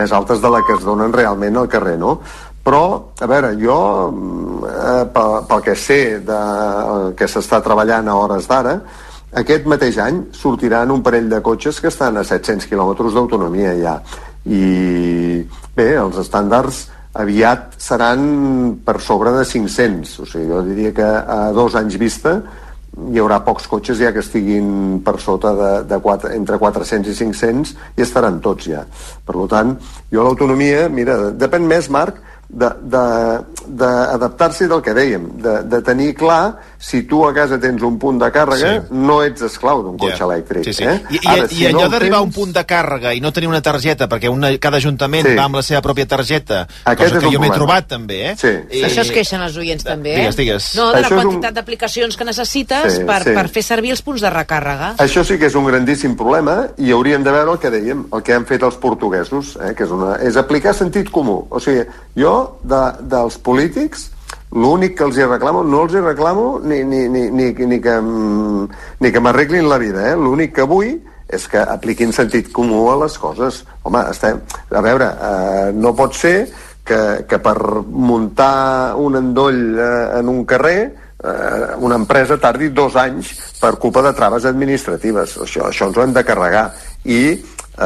més altes de la que es donen realment al carrer, no? Però, a veure, jo, pel que sé que s'està treballant a hores d'ara, aquest mateix any sortiran un parell de cotxes que estan a 700 quilòmetres d'autonomia ja. I bé, els estàndards aviat seran per sobre de 500. O sigui, jo diria que a 2 anys vista hi haurà pocs cotxes ja que estiguin per sota entre 400 i 500 i estaran tots ja. Per tant, jo l'autonomia, mira, depèn més, Marc, d'adaptar-s'hi del que dèiem, de tenir clar si tu a casa tens un punt de càrrega, no ets esclau d'un cotxe elèctric. I allò d'arribar a un punt de càrrega i no tenir una targeta, perquè cada ajuntament va amb la seva pròpia targeta, cosa que jo m'he trobat també, Això es queixen els oients també, Digues. No, de la quantitat d'aplicacions que necessites per fer servir els punts de recàrrega. Això sí que és un grandíssim problema i hauríem de veure el que dèiem, el que han fet els portuguesos, que és aplicar sentit comú. O sigui, jo dels polítics l'únic que els hi reclamo, no els hi reclamo ni que m'arreglin la vida, l'únic que vull és que apliquin sentit comú a les coses. Home, a veure, no pot ser que per muntar un endoll en un carrer una empresa tardi 2 anys per culpa de traves administratives. Això ens ho hem de carregar i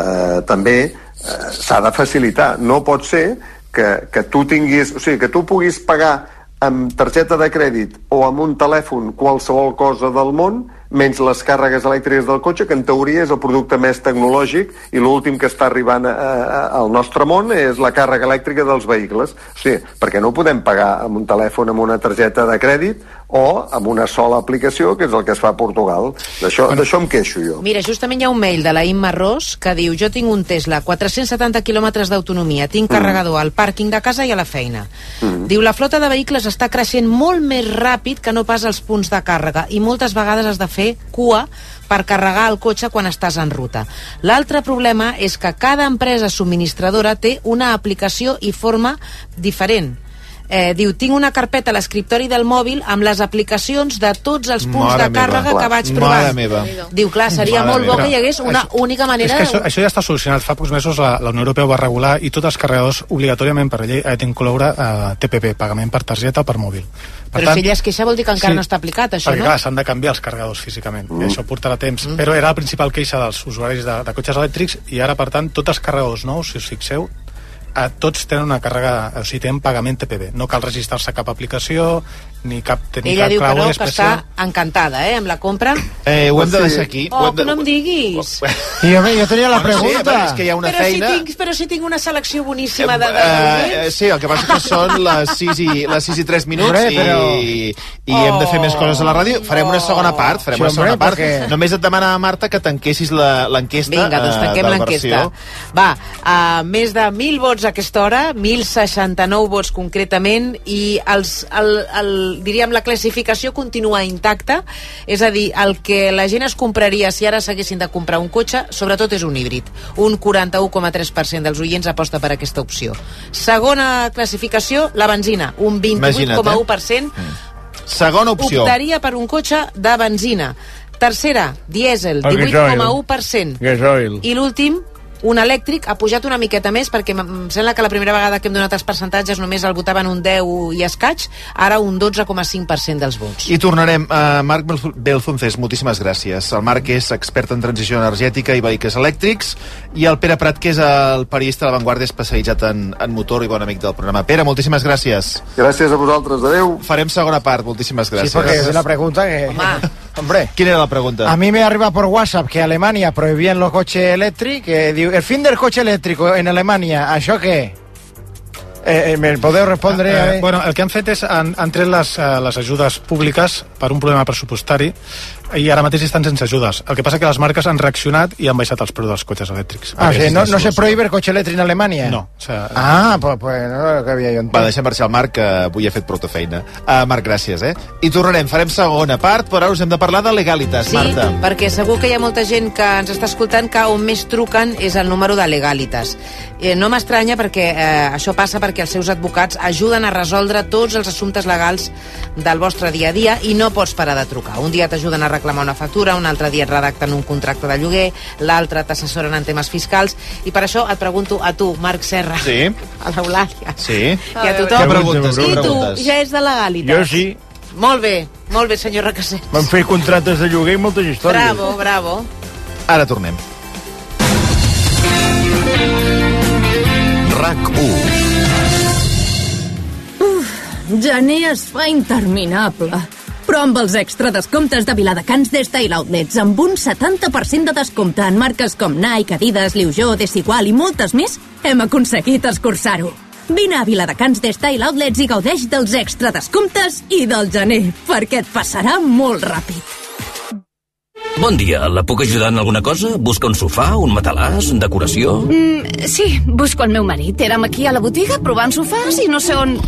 també s'ha de facilitar. No pot ser que tu tinguis, o sigui, que tu puguis pagar amb targeta de crèdit o amb un telèfon qualsevol cosa del món, menys les càrregues elèctriques del cotxe, que en teoria és el producte més tecnològic i l'últim que està arribant al nostre món és la càrrega elèctrica dels vehicles. O sigui, perquè no podem pagar amb un telèfon, amb una targeta de crèdit o amb una sola aplicació, que és el que es fa a Portugal. D'això em queixo jo. Mira, justament hi ha un mail de la Imma Ros que diu: jo tinc un Tesla, 470 quilòmetres d'autonomia, tinc carregador al pàrquing de casa i a la feina. Diu, la flota de vehicles està creixent molt més ràpid que no pas els punts de càrrega i moltes vegades has de fer cua per carregar el cotxe quan estàs en ruta. L'altre problema és que cada empresa subministradora té una aplicació i forma diferent. Diu, tinc una carpeta a l'escriptori del mòbil amb les aplicacions de tots els punts de càrrega que vaig provar. Diu, clar, seria molt bo que hi hagués una única manera... És que això ja està solucionat. Fa pocs mesos la Unió Europea ho va regular i tots els carregadors obligatòriament per llei han d'incloure TPP, pagament per targeta o per mòbil. Però si ella es queixa vol dir que encara no està aplicat, això, no? Perquè clar, s'han de canviar els carregadors físicament i això portarà temps. Però era la principal queixa dels usuaris de cotxes elèctrics i ara, per tant, tots els carregadors nous, si us fixeu, tots tenen una càrrega, o sigui, tenen pagament TPV. No cal registrar-se cap aplicació, ni cap tenir ella cap diu, clau però, especial. que està encantada, amb la compra. Ho hem de deixar aquí. Que no em diguis. Jo tenia la pregunta. És que hi ha una feina... Però si tinc una selecció boníssima de... Sí, el que passa que són les 6 i 3 minuts i hem de fer més coses a la ràdio. Farem una segona part. Només et demanava, Marta, que tanquessis l'enquesta. Vinga, doncs tanquem l'enquesta. Va, més de 1.000 vots a aquesta hora, 1.069 vots concretament, i diríem la classificació continua intacta, és a dir, el que la gent es compraria si ara s'haguessin de comprar un cotxe, sobretot és un híbrid. Un 41,3% dels oients aposta per aquesta opció. Segona classificació, la benzina, un 28,1%. Segona opció. Optaria per un cotxe de benzina. Tercera, dièsel, 18,1%. I l'últim, un elèctric, ha pujat una miqueta més perquè em sembla que la primera vegada que hem donat els percentatges només el votaven un 10 i escaig, ara un 12,5% dels vots. I tornarem. Marc Belzuncés, moltíssimes gràcies. El Marc és expert en transició energètica i vehicles elèctrics, i el Pere Prat, que és el periodista de La Vanguardia especialitzat en motor i bon amic del programa. Pere, moltíssimes gràcies. Gràcies a vosaltres, adeu. Farem segona part, moltíssimes gràcies. Sí, porque es una pregunta que... Hombre. ¿Quién era la pregunta? A mí me arriba por WhatsApp que Alemania prohibían los coches eléctricos. El fin del coche eléctrico en Alemania, ¿això què? ¿Me podeu respondre? Bueno, el que han fet és han tret les ajudes públiques per un problema pressupostari i ara mateix estan sense ajudes. El que passa que les marques han reaccionat i han baixat els preus dels cotxes elèctrics. Sí, no se prohíbe el cotxe elèctric en Alemanya? No. Pues no que havia jo entès. Va, deixa marxar el Marc, que avui ha fet prou feina. Marc, gràcies, I tornarem, farem segona part, però ara us hem de parlar de Legalitas, Marta. Sí, perquè segur que hi ha molta gent que ens està escoltant que on més truquen és el número de Legalitas. No m'estranya perquè això passa perquè els seus advocats ajuden a resoldre tots els assumptes legals del vostre dia a dia i no pots parar de trucar. Un dia t'ajuden a reclamar una factura, un altre dia et redacten un contracte de lloguer, l'altre t'assessoren en temes fiscals, i per això et pregunto a tu, Marc Serra, sí. a l'Eulàlia, sí. i a tothom. Què preguntes? I tu, ja és de legalitat? Jo sí. Molt bé, senyor Requesens. Van fer contractes de lloguer i moltes històries. Bravo. Ara tornem. RAC1. Gener es fa interminable. Però amb els extra descomptes de Viladecans d'Style Outlets, amb un 70% de descompte en marques com Nike, Adidas, Liujó, Desigual i moltes més, hem aconseguit escurçar-ho. Vine a Viladecans d'Style Outlets i gaudeix dels extra descomptes i del gener, perquè et passarà molt ràpid. Bon dia, la puc ajudar en alguna cosa? Busca un sofà, un matalàs, decoració? Sí, busco el meu marit. Érem aquí a la botiga provant sofàs i no sé on...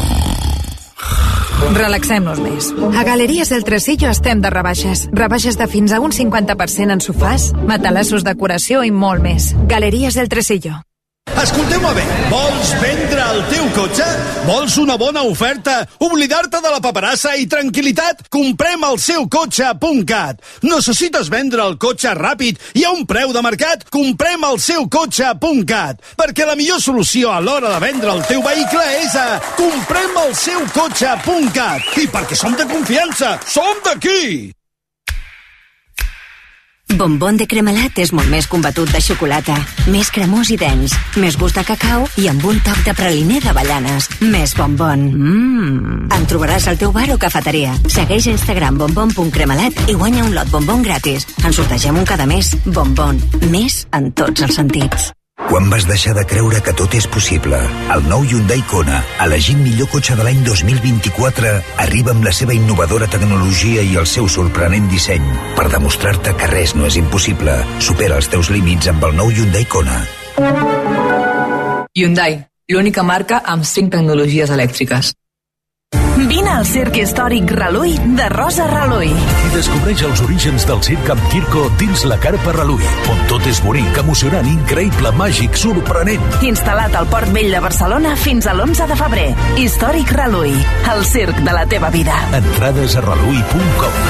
Relaxem-nos més. A Galeries del Tresillo estem de rebaixes. Rebaixes de fins a un 50% en sofàs, matalassos, decoració i molt més. Galeries del Tresillo. Escolteu-me bé, vols vendre el teu cotxe? Vols una bona oferta? Oblidar-te de la paperassa i tranquil·litat? Comprem el seu cotxe.cat. Necessites vendre el cotxe ràpid i a un preu de mercat? Comprem el seu cotxe.cat. Perquè la millor solució a l'hora de vendre el teu vehicle és a comprem el seu cotxe.cat. I perquè som de confiança, som d'aquí! Bombón de Cremelat és molt més combatut de xocolata, més cremós i dens, més gust de cacau i amb un toc de praliner d'avellanes. Més bombón. En trobaràs al teu bar o cafeteria. Segueix a Instagram bombón.cremelat i guanya un lot bombón gratis. En sortegem un cada mes. Bombón. Més en tots els sentits. Quan vas deixar de creure que tot és possible? El nou Hyundai Kona, elegit millor cotxe de l'any 2024, arriba amb la seva innovadora tecnologia i el seu sorprenent disseny per demostrar-te que res no és impossible. Supera els teus límits amb el nou Hyundai Kona. Hyundai, l'única marca amb 5 tecnologies elèctriques. Vine al Circ Històric Relull de Rosa Relull. I descobreix els orígens del circ amb Kirko dins la Carpa Relull, on tot és bonic, emocionant, increïble, màgic, sorprenent. Instal·lat al Port Vell de Barcelona fins a l'11 de febrer. Històric Relull, el circ de la teva vida. Entrades a relull.com.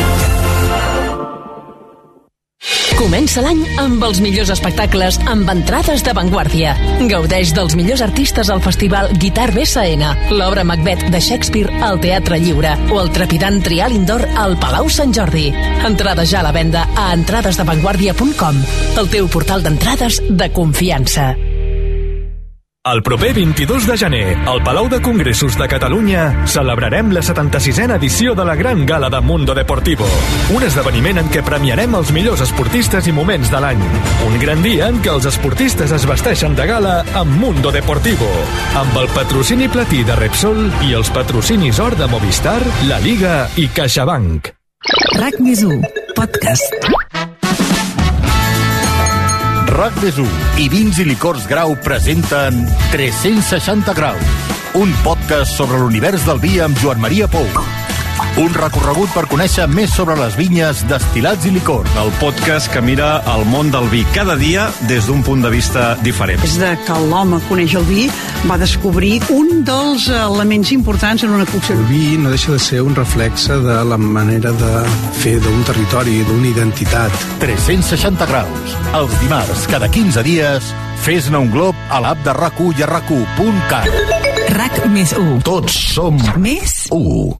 Comença l'any amb els millors espectacles amb entrades d'avantguàrdia. Gaudeix dels millors artistes al festival Guitar BSN, l'obra Macbeth de Shakespeare al Teatre Lliure o el trepidant Trial Indoor al Palau Sant Jordi. Entrades ja a la venda a entradesdavantguàrdia.com, el teu portal d'entrades de confiança. El proper 22 de gener, al Palau de Congressos de Catalunya, celebrarem la 76a edició de la Gran Gala de Mundo Deportivo. Un esdeveniment en què premiarem els millors esportistes i moments de l'any. Un gran dia en què els esportistes es vesteixen de gala amb Mundo Deportivo. Amb el patrocini platí de Repsol i els patrocinis or de Movistar, La Liga i CaixaBank. RAC+1, podcast. RAC+1 i Vins i Licors Grau presenten 360 graus, un podcast sobre l'univers del vi amb Joan Maria Pou. Un recorregut per conèixer més sobre les vinyes, destil·lats i licors. El podcast que mira el món del vi cada dia des d'un punt de vista diferent. Des de que l'home coneix el vi, va descobrir un dels elements importants en una cocció. El vi no deixa de ser un reflexe de la manera de fer d'un territori, d'una identitat. 360 graus. Els dimarts, cada 15 dies, fes-ne un glob a l'app de RAC1 i a RAC1.cat. RAC+1. Tots som més 1.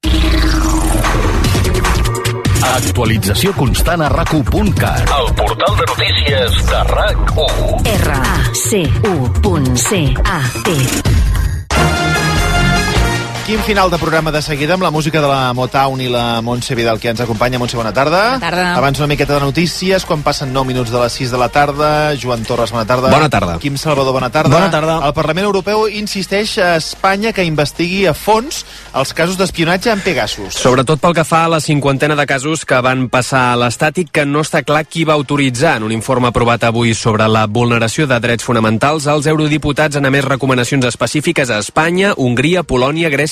Actualització constant a RAC1.cat. El portal de notícies de RAC1. RAC1.cat. Quin final de programa de seguida amb la música de la Motown i la Montse Vidal, que ens acompanya. Montse, bona tarda. Bona tarda. Abans una miqueta de notícies, quan passen 9 minuts de les 6 de la tarda. Joan Torres, bona tarda. Bona tarda. Quim Salvador, bona tarda. Bona tarda. El Parlament Europeu insisteix a Espanya que investigui a fons els casos d'espionatge en Pegasus. Sobretot pel que fa a la 50ena de casos que van passar a l'Estat i que no està clar qui va autoritzar. En un informe aprovat avui sobre la vulneració de drets fonamentals, els eurodiputats han emès recomanacions específiques a Espanya, Hongria, Polònia, Grècia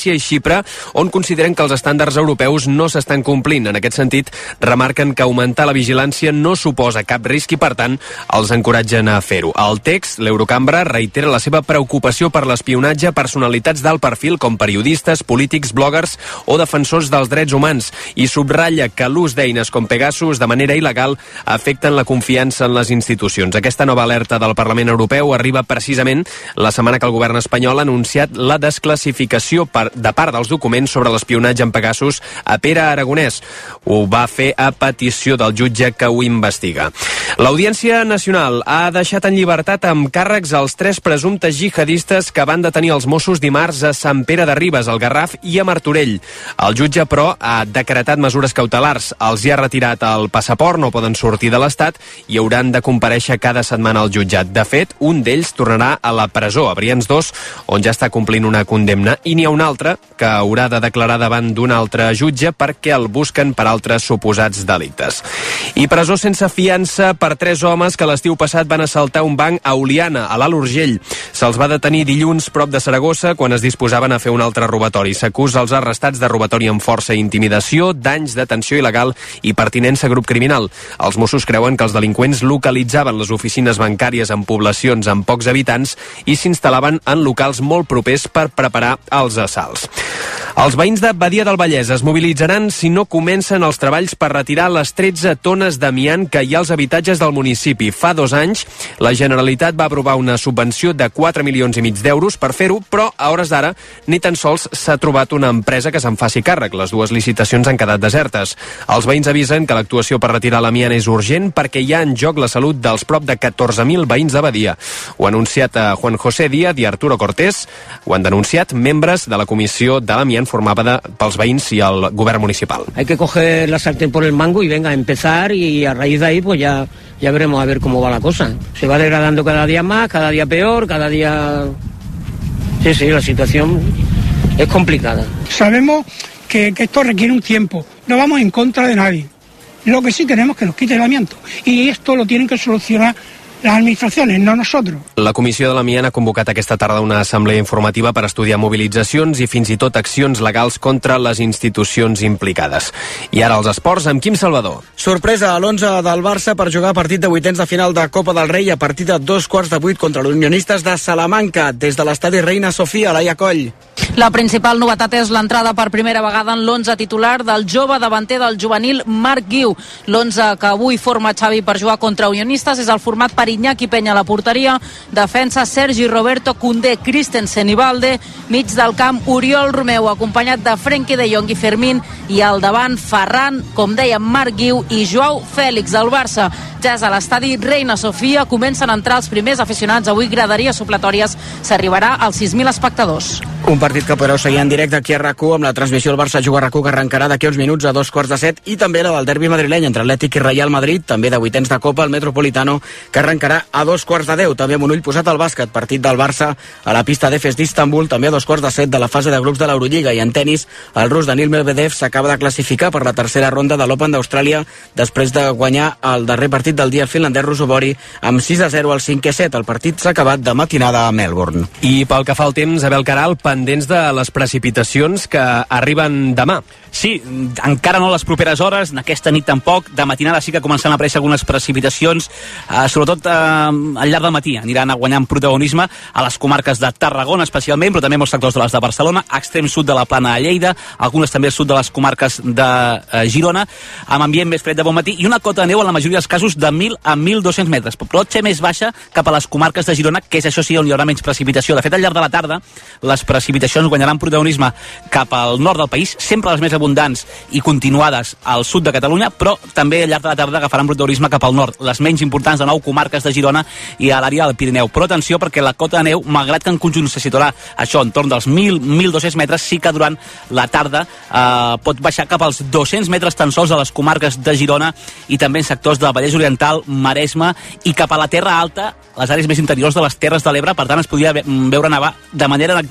Grècia i Xipre, on consideren que els estàndards europeus no s'estan complint. En aquest sentit, remarquen que augmentar la vigilància no suposa cap risc i, per tant, els encoratgen a fer-ho. Al text, l'Eurocambra reitera la seva preocupació per l'espionatge a personalitats d'alt perfil com periodistes, polítics, bloggers o defensors dels drets humans i subratlla que l'ús d'eines com Pegasus de manera il·legal afecten la confiança en les institucions. Aquesta nova alerta del Parlament Europeu arriba precisament la setmana que el govern espanyol ha anunciat la desclassificació de part dels documents sobre l'espionatge en Pegasus a Pere Aragonès. Ho va fer a petició del jutge que ho investiga. L'Audiència Nacional ha deixat en llibertat amb càrrecs els 3 presumptes jihadistes que van detenir els Mossos dimarts a Sant Pere de Ribes, al Garraf i a Martorell. El jutge, però, ha decretat mesures cautelars. Els hi ha retirat el passaport, no poden sortir de l'Estat i hauran de comparèixer cada setmana al jutjat. De fet, un d'ells tornarà a la presó, a Brians 2, on ja està complint una condemna, i n'hi ha un altre que haurà de declarar davant d'un altre jutge perquè el busquen per altres suposats delictes. I presó sense fiança per 3 homes que l'estiu passat van assaltar un banc a Oliana, a l'Alt Urgell. Se'ls va detenir dilluns prop de Saragossa quan es disposaven a fer un altre robatori. S'acusa els arrestats de robatori amb força i intimidació, danys, detenció il·legal i pertinença a grup criminal. Els Mossos creuen que els delinqüents localitzaven les oficines bancàries en poblacions amb pocs habitants i s'instal·laven en locals molt propers per preparar els assalts. Els veïns de Badia del Vallès es mobilitzaran si no comencen els treballs per retirar les 13 tones d'amiant que hi ha als habitatges del municipi. Fa 2 anys, la Generalitat va aprovar una subvenció de 4,5 milions d'euros per fer-ho, però a hores d'ara ni tan sols s'ha trobat una empresa que se'n faci càrrec. Les 2 licitacions han quedat desertes. Els veïns avisen que l'actuació per retirar l'amiant és urgent perquè hi ha en joc la salut dels prop de 14.000 veïns de Badia. Ho ha anunciat a Juan José Díaz i Arturo Cortés. Ho han denunciat membres de la comissió de l'amiant formada pels veïns i el govern municipal. Hay que coger la sartén por el mango y venga a empezar y a raíz de ahí pues ya veremos a ver cómo va la cosa. Se va degradando cada día más, cada día peor, cada día... Sí, la situación es complicada. Sabemos que esto requiere un tiempo, no vamos en contra de nadie. Lo que sí queremos es que nos quite el amianto y esto lo tienen que solucionar les administracions, no nosaltres. La Comissió de l'Amiant ha convocat aquesta tarda una assemblea informativa per estudiar mobilitzacions i fins i tot accions legals contra les institucions implicades. I ara els esports amb Quim Salvador. Sorpresa a l'11 del Barça per jugar partit de vuitens de final de Copa del Rei a partir de 2:15 contra l'Unionistes de Salamanca des de l'estadi Reina Sofia, Laia Coll. La principal novetat és l'entrada per primera vegada en l'11 titular del jove davanter del juvenil Marc Guiu. L'11 que avui forma Xavi per jugar contra Unionistes és el format per Iñaki Peña a la porteria, defensa Sergi Roberto, Koundé, Christensen i Valde, mig del camp Oriol Romeu, acompanyat de Frenkie de Jong i Fermín, i al davant Ferran, com dèiem, Marc Guiu i Joao Fèlix. El Barça ja és a l'estadi Reina Sofia, comencen a entrar els primers aficionats, avui graderies supletòries, s'arribarà als 6.000 espectadors. Un partit que podreu seguir en directe aquí a RAC1 amb la transmissió del Barça Juga RAC1 que arrencarà d'aquí uns minuts a 2:15 i també la del derbi madrileny entre Atlètic i Real Madrid, també de vuitens de Copa, el Metropolitano, que arrencarà a 2:10, també amb un ull posat al bàsquet, partit del Barça a la pista d'Efes d'Istanbul, també a 2:07 de la fase de grups de l'Eurolliga. I en tenis, el rus Daniil Medvedev s'acaba de classificar per la tercera ronda de l'Open d'Austràlia després de guanyar el darrer partit del dia finlandès Ruusuvuori amb 6-0 al 5è set. El partit s'ha acabat de matinada a Melbourne. I pel que fa al temps, Abel Caral, pendents de les precipitacions que arriben demà. Sí, encara no les properes hores, aquesta nit tampoc. De matinada sí que començaran a aparèixer algunes precipitacions, sobretot al llarg del matí. Aniran a guanyar protagonisme a les comarques de Tarragona especialment, però també molts sectors de les de Barcelona, extrem sud de la Plana de Lleida, algunes també al sud de les comarques de Girona, amb ambient més fred de bon matí i una cota de neu en la majoria dels casos de 1.000 a 1.200 metres. Però potser més baixa cap a les comarques de Girona, que és això sí on hi haurà menys precipitació. De fet, al llarg de la tarda, les precipitacions guanyaran protagonisme cap al nord del país, sempre les més abundants i continuades al sud de Catalunya, però també al llarg de la tarda agafaran protagonisme cap al nord, les menys importants de 9 comarques de Girona i a l'àrea del Pirineu. Però atenció, perquè la cota de neu, malgrat que en conjunt se situarà això entorn dels 1.000-1.200 metres, sí que durant la tarda pot baixar cap als 200 metres tan sols a les comarques de Girona i també en sectors del Vallès Oriental, Maresme i cap a la Terra Alta, les àrees més interiors de les Terres de l'Ebre. Per tant, es podria veure nevar de manera anecdòtica, sembla,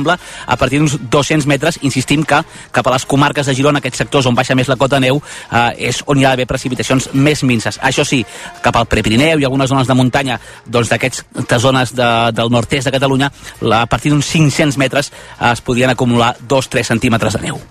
exemple, a partir d'uns 200 metres, insistim que cap a les comarques de Girona, aquests sectors on baixa més la cota de neu, és on hi ha d'haver precipitacions més minces. Això sí, cap al Prepirineu i algunes zones de muntanya doncs d'aquestes zones del nord-est de Catalunya, a partir d'uns 500 metres es podrien acumular 2-3 centímetres de neu.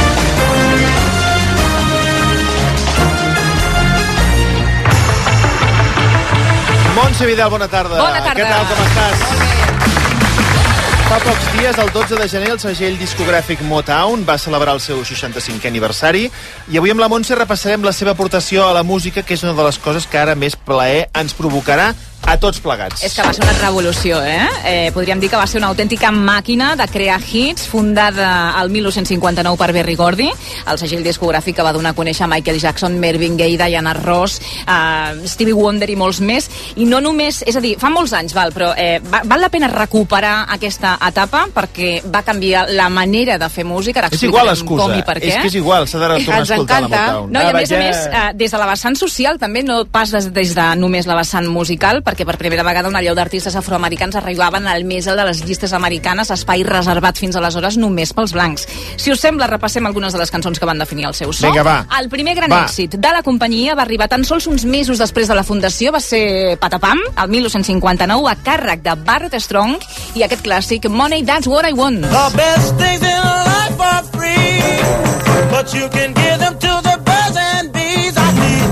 Montse Vidal, bona tarda. Bona tarda. Què tal, com estàs? Fa pocs dies, el 12 de gener, el segell discogràfic Motown va celebrar el seu 65è aniversari i avui amb la Montse repassarem la seva aportació a la música, que és una de les coses que ara més plaer ens provocarà a tots plegats. És que va ser una revolució, podríem dir que va ser una autèntica màquina de crear hits, fundada el 1959 per Berry Gordy, el segell discogràfic que va donar a conèixer Michael Jackson, Marvin Gaye, Diana Ross, Stevie Wonder i molts més, i no només, és a dir, fa molts anys, però val la pena recuperar aquesta etapa perquè va canviar la manera de fer música, ara explicarem com i per què. És que és igual, s'ha de tornar a escoltar la Motown. No, i a més, des de la vessant social també, no pas des de només la vessant musical, perquè per primera vegada una llau d'artistes afroamericans arribaven al més alt de les llistes americanes, espai reservat fins aleshores només pels blancs. Si us sembla, repassem algunes de les cançons que van definir el seu so. Vinga, va. El primer gran èxit de la companyia va arribar tan sols uns mesos després de la fundació, va ser Patapam, el 1959, a càrrec de Barrett Strong, i aquest clàssic Money, That's What I Want. The best things in life are free, but you can give them to the birds and bees. I need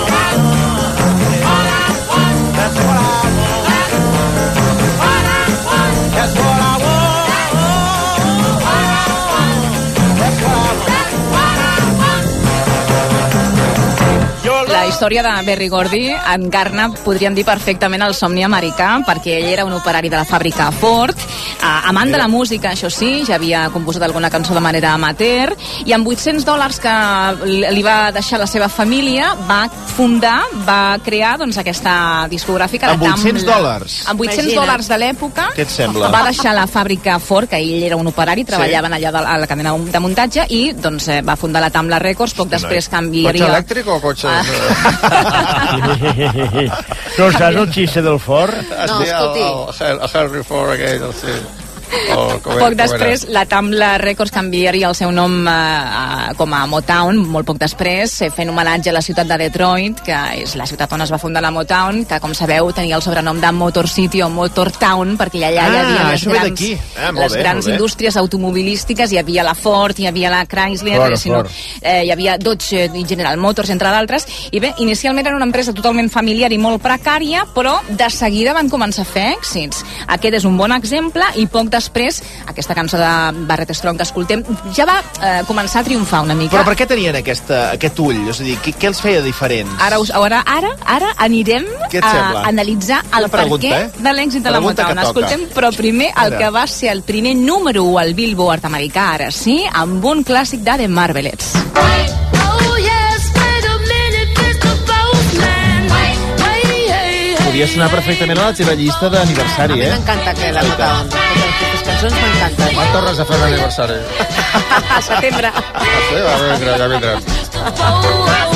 that's what I want. That's what I want. That's what I want. La història de Berry Gordy encarna, podríem dir, perfectament el somni americà, perquè ell era un operari de la fàbrica Ford, amant de la música, això sí, ja havia composat alguna cançó de manera amateur, i amb $800 que li va deixar la seva família, va crear doncs, aquesta discogràfica. Amb $800? Amb $800 de l'època. Què et sembla? Va deixar la fàbrica Ford, que ell era un operari, treballaven allà a la cadena de muntatge, i doncs, va fundar la Tamla Records, poc després canviaria... ¿Cotxe elèctric o cotxe...? No saps el xiste del Ford? No, escolti. El Henry Ford aquell, sí. Poc després, la Tamla Records canviaria el seu nom com a Motown, molt poc després, fent homenatge a la ciutat de Detroit, que és la ciutat on es va fundar la Motown, que, com sabeu, tenia el sobrenom de Motor City o Motor Town, perquè allà hi havia les grans indústries automobilístiques, hi havia la Ford, hi havia la Chrysler, hi havia Dodge i General Motors, entre d'altres, i bé, inicialment era una empresa totalment familiar i molt precària, però de seguida van començar a fer èxits. Aquest és un bon exemple, i poc després, aquesta cançó de Barrett Strong que escoltem, ja va començar a triomfar una mica. Però per què tenien aquest ull? És a dir, què els feia diferents? Ara anirem a analitzar el perquè de l'èxit de la Motown. Escoltem, però primer el que va ser el primer número 1 al Billboard americà, ara sí, amb un clàssic de The Marvelettes. Podria sonar perfectament a la teva llista d'aniversari, A mi m'encanta que la Motown. Les cançons m'encanten. Quan tornes a fer l'aniversari? A setembre. Sí, ja vindrem.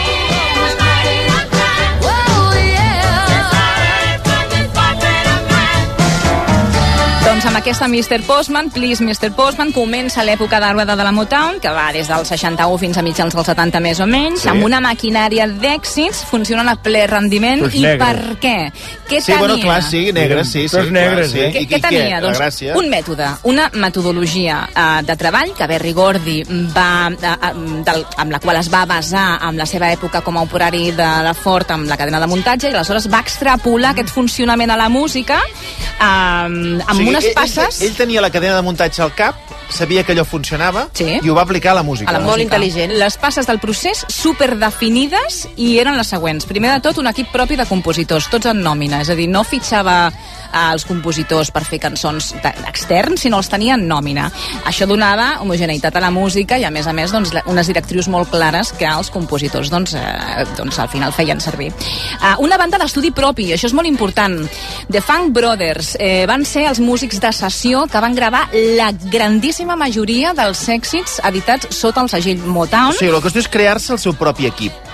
Doncs amb aquesta Mr. Postman, Please Mr. Postman, comença l'època de rueda de la Motown, que va des del 61 fins a mitjans dels 70 més o menys, amb una maquinària d'èxits, funcionant a ple rendiment. I per què? Què tenia? Bueno, clar, sí, negres, sí. Què tenia? Doncs un mètode, una metodologia de treball que Berry Gordy amb la qual es va basar en la seva època com a operari de la Ford amb la cadena de muntatge, i aleshores va extrapolar aquest funcionament a la música amb unes passes... Ell tenia la cadena de muntatge al cap, sabia que allò funcionava i ho va aplicar a la música. Molt intel·ligent. Les passes del procés superdefinides, i eren les següents. Primer de tot, un equip propi de compositors, tots en nòmina, és a dir, no fitxava els compositors per fer cançons externs, sinó els tenia en nòmina. Això donava homogeneïtat a la música i, a més, unes directrius molt clares que els compositors al final feien servir. Una banda d'estudi propi, això és molt important. The Funk Brothers van ser els músics de sessió que van gravar la grandíssima majoria dels èxits editats sota el segell Motown. O sigui, la qüestió és crear-se el seu propi equip.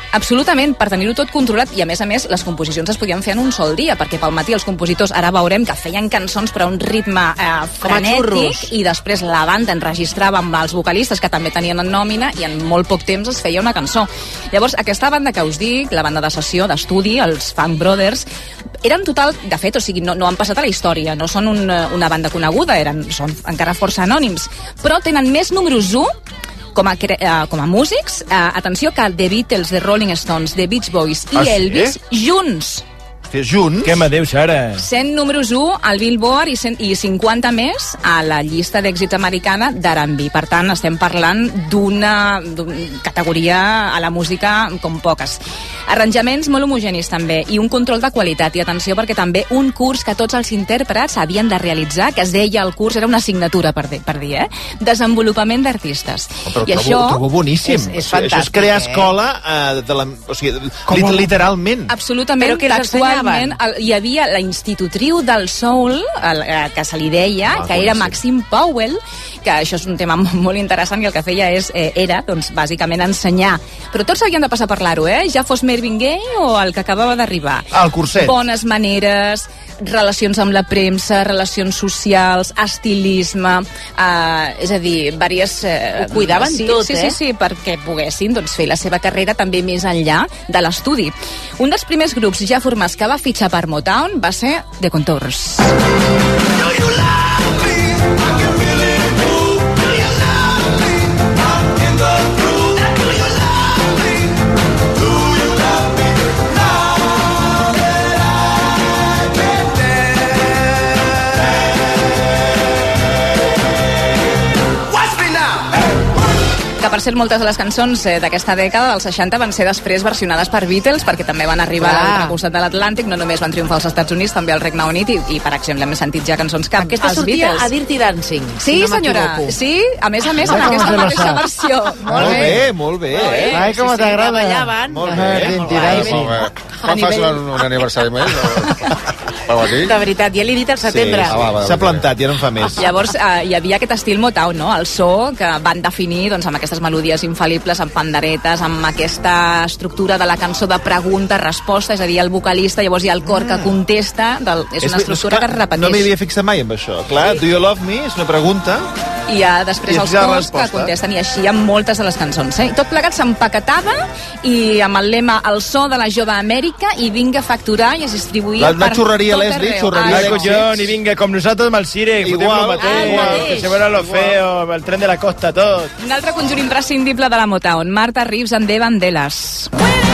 Absolutament, per tenir-ho tot controlat, i a més, les composicions es podien fer en un sol dia, perquè pel matí els compositors, ara veurem que feien cançons per a un ritme frenètic, i després la banda enregistrava amb els vocalistes, que també tenien en nòmina, i en molt poc temps es feia una cançó. Llavors, aquesta banda que us dic, la banda de sessió, d'estudi, els Funk Brothers, eren total, de fet, o sigui, no han passat a la història, no són una banda coneguda, són encara força anònims, però tenen més números 1 com a músics, atenció, que The Beatles, The Rolling Stones, The Beach Boys i Elvis junts. Junts? Què me dius ara? 100 números 1 al Billboard i 50 més a la llista d'èxits americana d'R&B. Per tant, estem parlant d'una categoria a la música com poques. Arranjaments molt homogenis també, i un control de qualitat. I atenció, perquè també un curs que tots els intèrprets havien de realitzar, que es deia el curs, era una assignatura per dir, desenvolupament d'artistes. Però I això trobo boníssim. És fantàstic. Això és crear escola, literalment. Absolutament. Però què els ensenyaven? Hi havia la institutriu del soul, que se li deia, que era Maxine Powell, que això és un tema molt interessant, i el que feia era, doncs, bàsicament ensenyar. Però tots havien de passar a parlar-ho, ja fos Marvin Gaye o el que acabava d'arribar. El curset. Bones maneres, relacions amb la premsa, relacions socials, estilisme, és a dir, diverses... Ho cuidaven tot, Sí, perquè poguessin fer la seva carrera també més enllà de l'estudi. Un dels primers grups ja formats que va fitxar per Motown va ser The Contours. Que, per cert, moltes de les cançons d'aquesta dècada, dels 60, van ser després versionades per Beatles, perquè també van arribar a l'altre costat de l'Atlàntic, no només van triomfar als Estats Units, també al Regne Unit, i per exemple, hem sentit ja cançons que aquesta els sortia Beatles. a Dirty Dancing, sí, si no senyora, sí, a més, en aquesta mateixa versió. Molt bé. Ai, com t'agrada. Molt bé. Dirty Dancing. Quan fas un aniversari més? De veritat, ja l'he dit al setembre. S'ha plantat, ja no en fa més. Llavors, hi havia aquest estil Motown, no? El so que van definir amb aquestes melodies infal·libles, amb panderetes, amb aquesta estructura de la cançó de pregunta-resposta, és a dir, el vocalista, llavors hi ha el cor que contesta, és una estructura que es repeteix. No m'hi havia fixat mai amb això. Clar, Do You Love Me és una pregunta, i després els cors que contesten, i així amb moltes de les cançons. I tot plegat s'empaquetava, i amb el lema El so de la jove Amèrica, i vinga a facturar, i es distribuïa per tot arreu. Leslie, xurreria. Ai, collón, i vinga, com nosaltres amb el Cire, fotem lo mateix, que se veurà lo feo, el tren de la costa, tot. Un altre conjunt imprescindible de la Motown, Martha Reeves and The Vandellas.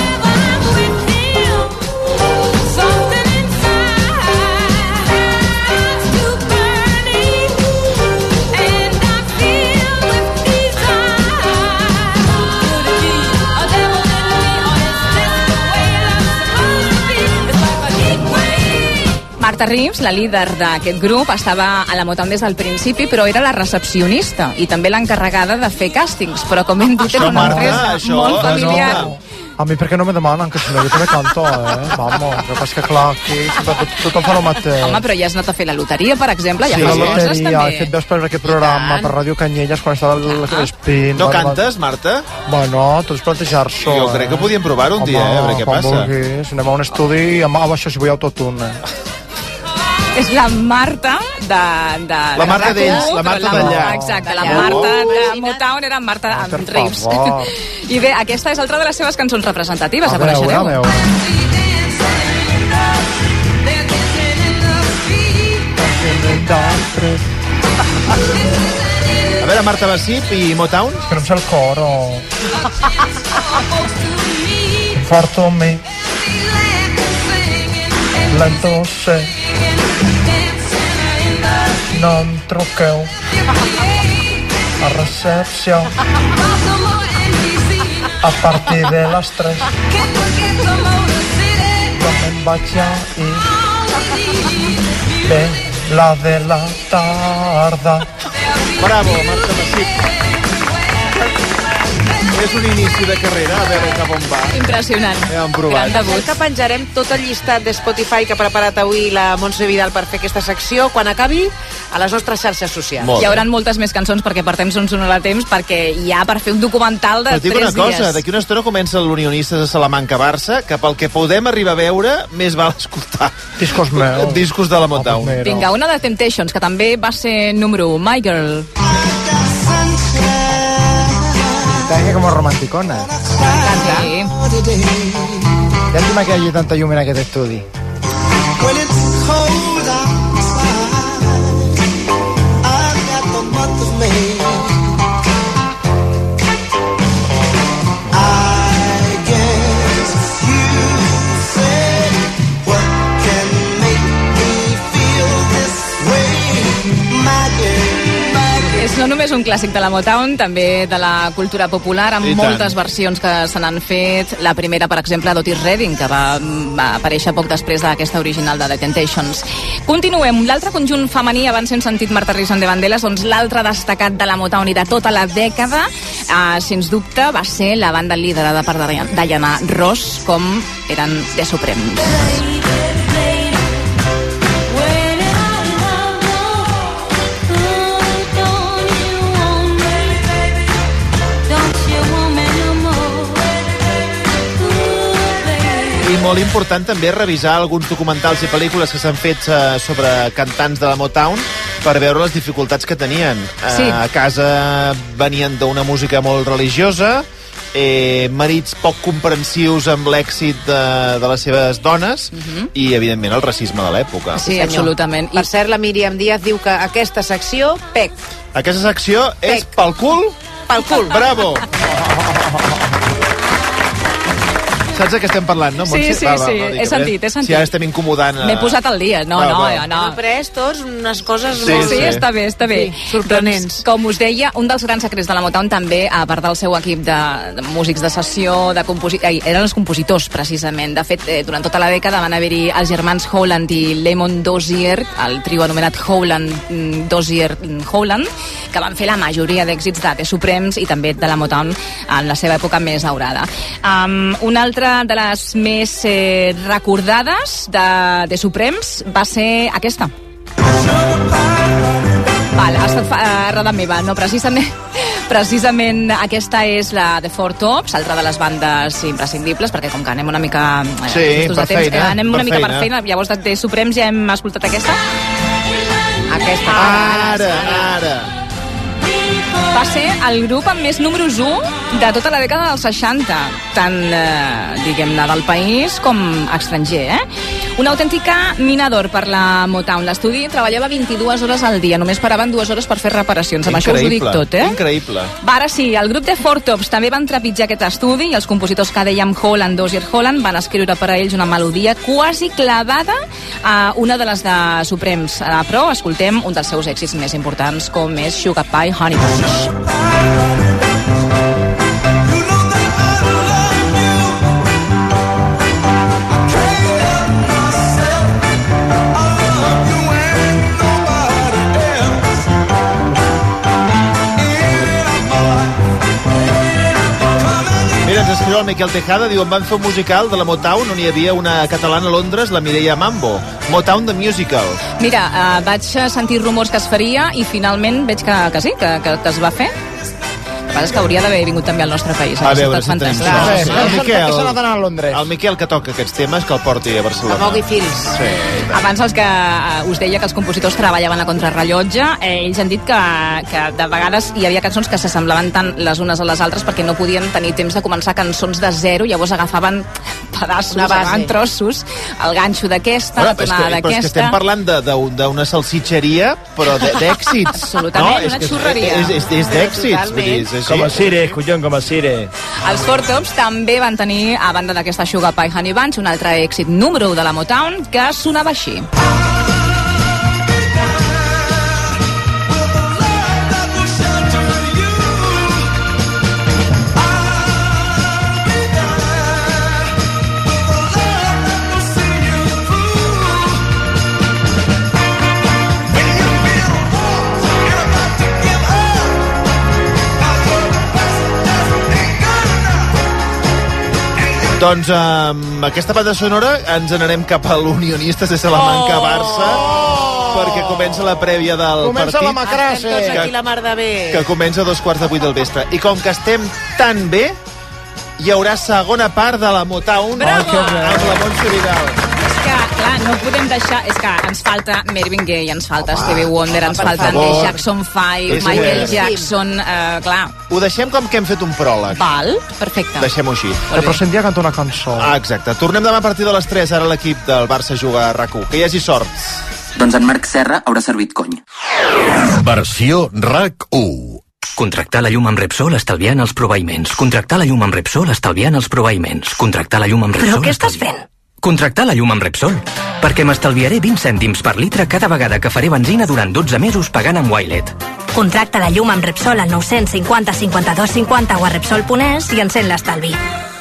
Martha Reeves, la líder d'aquest grup, estava a la Motown des del principi, però era la recepcionista i també l'encarregada de fer càstings, però com hem dit, era una empresa molt familiar. A mi perquè no me demanen que si no, jo també canto, Vamos, el que passa que clar, aquí tothom fa el mateix. Home, però ja has anat a fer la loteria, per exemple, ja sí, fas coses també. He fet veus per aquest programa, per Ràdio Canyelles, quan estava l'Espín. No cantes, Marta? Bueno, tot és plantejar-s'ho. Jo crec que podíem provar un dia, a veure què passa. Home, vulguis, anem a un estudi amb això, si vull autotune. És la Marta de la Marta d'ells, la Marta d'allà. Exacte, la Marta de Motown era Marta Reeves. I bé, aquesta és altra de les seves cançons representatives, la coneixereu. A veure, Marta Basip i Motown. Que no em sé el cor, Forto me lento sé. No em truqueu a recepció a partir de les 3 jo me'n vaig ja i ve la de la tarda. Bravo, Marta Basip. És un inici de carrera, a veure cap on va. Impressionant. Ja hem provat. Gran debut. Que penjarem tot el llistat de Spotify que ha preparat avui la Montse Vidal per fer aquesta secció. Quan acabi, a les nostres xarxes socials. Hi haurà moltes més cançons perquè per temps són sonarà temps, perquè hi ha per fer un documental de 3 dies. Però dic una cosa, d'aquí una estona comença l'Unionistes a Salamanca-Barça, que pel que podem arribar a veure, més val escoltar discos de la Motown. Vinga, una de Temptations, que també va ser número 1, My Girl. Está como romanticona. Sí. Llàstima que hi hagi tanta llum en aquest estudi. When it's cold outside, I've got the month of May. I guess you say, what can make me feel this way, my girl? És no només un clàssic de la Motown, també de la cultura popular, amb moltes versions que se n'han fet. La primera, per exemple, d'Otis Redding, que va aparèixer poc després d'aquesta original de The Temptations. Continuem. L'altre conjunt femení, abans hem sentit Martha Reeves and the Vandellas, doncs l'altre destacat de la Motown i de tota la dècada, sens dubte, va ser la banda liderada per Diana Ross, com eren The Supremes. I molt important també revisar alguns documentals i pel·lícules que s'han fet sobre cantants de la Motown per veure les dificultats que tenien. Sí. A casa venien d'una música molt religiosa, marits poc comprensius amb l'èxit de les seves dones i, evidentment, el racisme de l'època. Sí, absolutament. Per cert, la Míriam Díaz diu que aquesta secció, pec. Aquesta secció és pel cul? Pel cul. Bravo! Saps de què estem parlant, no, Montse? Sí, he sentit. Si ara estem incomodant... M'he posat al dia, no. Hem après tots unes coses... Sí, està bé. Sí, sorprenents. Doncs, com us deia, un dels grans secrets de la Motown també, a part del seu equip de músics de sessió, eren els compositors, precisament. De fet, durant tota la dècada van haver-hi els germans Howland i Lamont Dozier, el trio anomenat Howland, Dozier, Howland, que van fer la majoria d'èxits de The Supremes i també de la Motown en la seva època més daurada. Una altra de les més recordades de Supremes va ser aquesta. Val, ha estat errada meva, no, precisament aquesta és la de Four Tops, altra de les bandes imprescindibles, perquè com que anem una mica anem una mica per feina, llavors de Supremes ja hem escoltat aquesta. Ara. Va ser el grup amb més números 1 de tota la dècada dels 60, tant, diguem-ne, del país com estranger, Una autèntica mina d'or per la Motown. L'estudi treballava 22 hores al dia, només paraven 2 hores per fer reparacions. Amb això us ho dic tot, Increïble. Va, ara sí, el grup de Four Tops també van trepitjar aquest estudi i els compositors que dèiem Howland, Dozier, Howland van escriure per a ells una melodia quasi clavada a una de les de Supremes. Però escoltem un dels seus èxits més importants, com és Sugar Pie Honey Bunch. Ens escriu el Miquel Tejada, diu, em van fer un musical de la Motown on hi havia una catalana a Londres, la Mireia Mambo. Motown the Musical. Mira, vaig sentir rumors que es faria i finalment veig que sí, que es va fer. El que passa és que hauria d'haver vingut també al nostre país. A veure, si tenim el Miquel, que toca aquests temes, que el porti a Barcelona. A mogui fils. Sí, abans els que us deia que els compositors treballaven a contrarrellotge, ells han dit que de vegades hi havia cançons que s'assemblaven tant les unes a les altres perquè no podien tenir temps de començar cançons de zero, llavors agafaven pedaços, agafaven trossos, el ganxo d'aquesta, la tonada d'aquesta... Però és que estem parlant d'una salsitxeria, però d'èxits. Absolutament, una xurreria. És d'èxits, vull dir, com a Sire, collons, com a Sire. Els Four Tops també van tenir, a banda d'aquesta Sugar Pie Honey Bunch, un altre èxit número 1 de la Motown que sonava així. Doncs amb aquesta banda sonora ens n'anem cap a l'Unionistes de Salamanca-Barça. perquè comença la prèvia del Comença partit. la macrassa. Estem tots aquí la mar de bé. Que comença a 7:45 del vespre. I com que estem tan bé, hi haurà segona part de la Motown Bravo! amb la Montse Vidal. És que, clar, no podem deixar... És que ens falta Marvin Gaye, ens falta Stevie Wonder, ens per falten favor. Jackson 5, És Michael cert. Jackson... clar. Ho deixem com que hem fet un pròleg. Val, perfecte. Deixem-ho així. Però sentia cantar una cançó. Ah, exacte. Tornem demà a partir de les 3. Ara l'equip del Barça juga a RAC1. Que hi hagi sort. Doncs en Marc Serra haurà servit cony. Versió RAC1. Contractar la llum amb Repsol estalviant els proveïments. Contractar la llum amb Repsol estalviant els proveïments. Contractar la llum amb Repsol... Però què estàs fent? Contractar la llum amb Repsol. Perquè m'estalviaré 20 cèntims per litre cada vegada que faré benzina durant 12 mesos pagant amb Wilet. Contracta la llum amb Repsol al 950 52 50 o a Repsol.es i encén l'estalvi.